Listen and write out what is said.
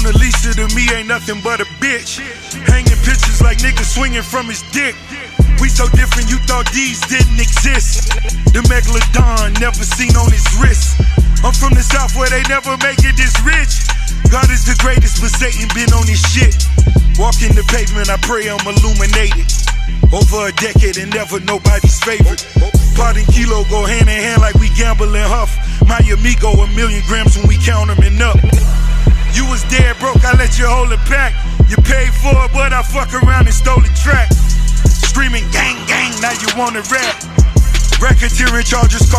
Mona Lisa to me ain't nothing but a bitch. Hanging pictures like niggas swinging from his dick. We so different, you thought these didn't exist. The Megalodon never seen on his wrist. I'm from the South where they never make it this rich. God is the greatest, but Satan been on his shit. Walking the pavement, I pray I'm illuminated. Over a decade and never nobody's favorite. Pot and kilo go hand in hand like we gamble and huff. My amigo, 1,000,000 grams when we count them and up. You was dead broke, I let you hold it back. You paid for it, but I fuck around and stole the track. Screaming gang, gang, now you wanna rap. Racketeering charges.